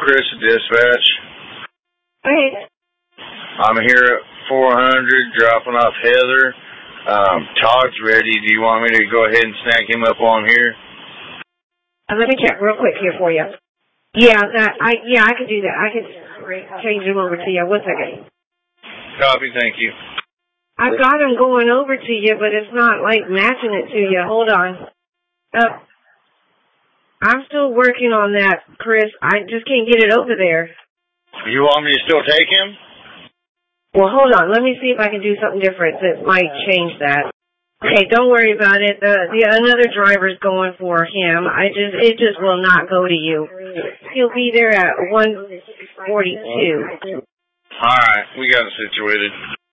Chris at Dispatch. Hey. I'm here at 400 dropping off Heather. Todd's ready. Do you want me to go ahead and snack him up on here? Let me check real quick here for you. Yeah, I can do that. I can change him over to you. 1 second. Copy, thank you. I've got him going over to you, but it's not like matching it to you. Hold on. I'm still working on that, Chris. I just can't get it over there. You want me to still take him? Well, hold on. Let me see if I can do something different that might change that. Okay, don't worry about it. Another driver's going for him. It just will not go to you. He'll be there at 1:42. All right, we got it situated.